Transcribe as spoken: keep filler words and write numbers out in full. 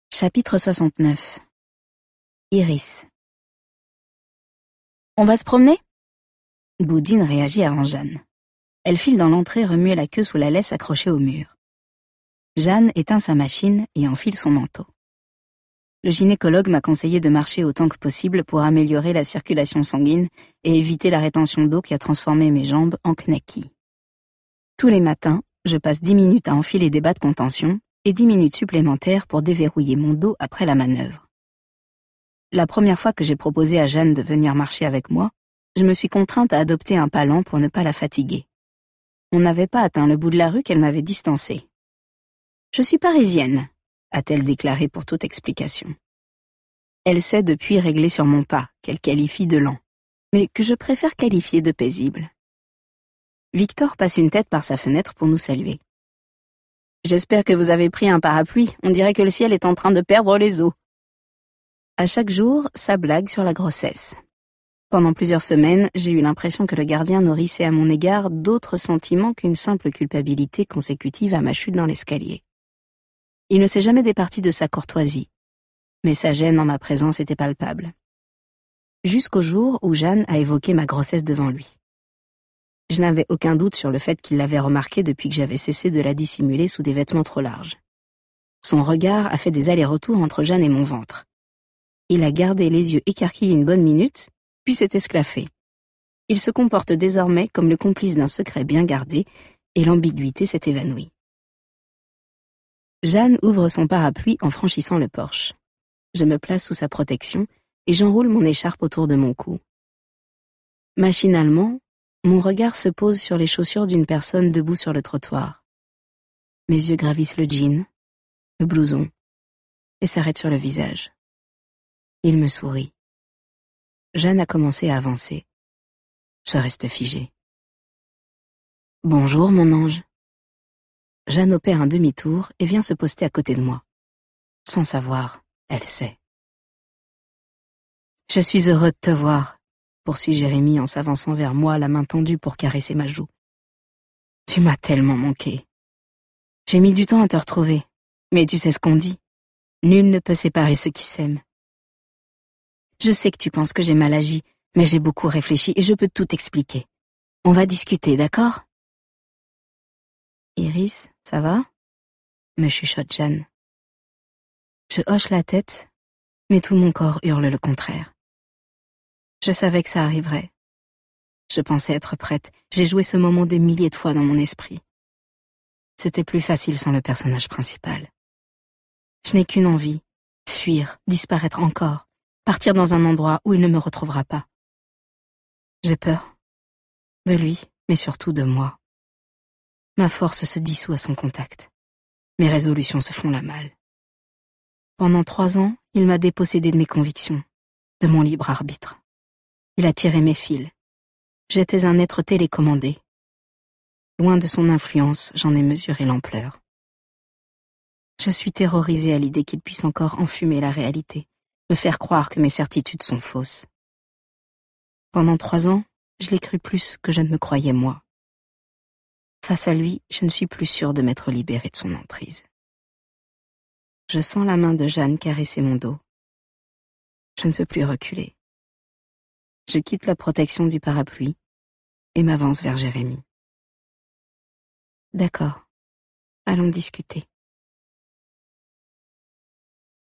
Chapitre soixante-neuf. Iris. On va se promener ? Boudine réagit avant Jeanne. Elle file dans l'entrée remuer la queue sous la laisse accrochée au mur. Jeanne éteint sa machine et enfile son manteau. Le gynécologue m'a conseillé de marcher autant que possible pour améliorer la circulation sanguine et éviter la rétention d'eau qui a transformé mes jambes en knackis. Tous les matins, je passe dix minutes à enfiler des bas de contention et dix minutes supplémentaires pour déverrouiller mon dos après la manœuvre. La première fois que j'ai proposé à Jeanne de venir marcher avec moi, je me suis contrainte à adopter un pas lent pour ne pas la fatiguer. On n'avait pas atteint le bout de la rue qu'elle m'avait distancée. « Je suis parisienne », a-t-elle déclaré pour toute explication. Elle sait depuis régler sur mon pas, qu'elle qualifie de lent, mais que je préfère qualifier de paisible. Victor passe une tête par sa fenêtre pour nous saluer. « J'espère que vous avez pris un parapluie, on dirait que le ciel est en train de perdre les eaux. » À chaque jour, sa blague sur la grossesse. Pendant plusieurs semaines, j'ai eu l'impression que le gardien nourrissait à mon égard d'autres sentiments qu'une simple culpabilité consécutive à ma chute dans l'escalier. Il ne s'est jamais départi de sa courtoisie, mais sa gêne en ma présence était palpable. Jusqu'au jour où Jeanne a évoqué ma grossesse devant lui. Je n'avais aucun doute sur le fait qu'il l'avait remarqué depuis que j'avais cessé de la dissimuler sous des vêtements trop larges. Son regard a fait des allers-retours entre Jeanne et mon ventre. Il a gardé les yeux écarquillés une bonne minute, puis s'est esclaffé. Il se comporte désormais comme le complice d'un secret bien gardé, et l'ambiguïté s'est évanouie. Jeanne ouvre son parapluie en franchissant le porche. Je me place sous sa protection et j'enroule mon écharpe autour de mon cou. Machinalement, mon regard se pose sur les chaussures d'une personne debout sur le trottoir. Mes yeux gravissent le jean, le blouson, et s'arrêtent sur le visage. Il me sourit. Jeanne a commencé à avancer. Je reste figée. « Bonjour, mon ange. » Jeanne opère un demi-tour et vient se poster à côté de moi. Sans savoir, elle sait. « Je suis heureux de te voir, » poursuit Jérémie en s'avançant vers moi, la main tendue pour caresser ma joue. « Tu m'as tellement manqué. J'ai mis du temps à te retrouver, mais tu sais ce qu'on dit. Nul ne peut séparer ceux qui s'aiment. Je sais que tu penses que j'ai mal agi, mais j'ai beaucoup réfléchi et je peux tout expliquer. On va discuter, d'accord ? Iris, ça va ? Me chuchote Jeanne. Je hoche la tête, mais tout mon corps hurle le contraire. Je savais que ça arriverait. Je pensais être prête. J'ai joué ce moment des milliers de fois dans mon esprit. C'était plus facile sans le personnage principal. Je n'ai qu'une envie, fuir, disparaître encore, partir dans un endroit où il ne me retrouvera pas. J'ai peur. De lui, mais surtout de moi. Ma force se dissout à son contact. Mes résolutions se font la malle. Pendant trois ans, il m'a dépossédé de mes convictions, de mon libre arbitre. Il a tiré mes fils. J'étais un être télécommandé. Loin de son influence, j'en ai mesuré l'ampleur. Je suis terrorisée à l'idée qu'il puisse encore enfumer la réalité, me faire croire que mes certitudes sont fausses. Pendant trois ans, je l'ai cru plus que je ne me croyais moi. Face à lui, je ne suis plus sûre de m'être libérée de son emprise. Je sens la main de Jeanne caresser mon dos. Je ne peux plus reculer. Je quitte la protection du parapluie et m'avance vers Jérémie. D'accord, allons discuter.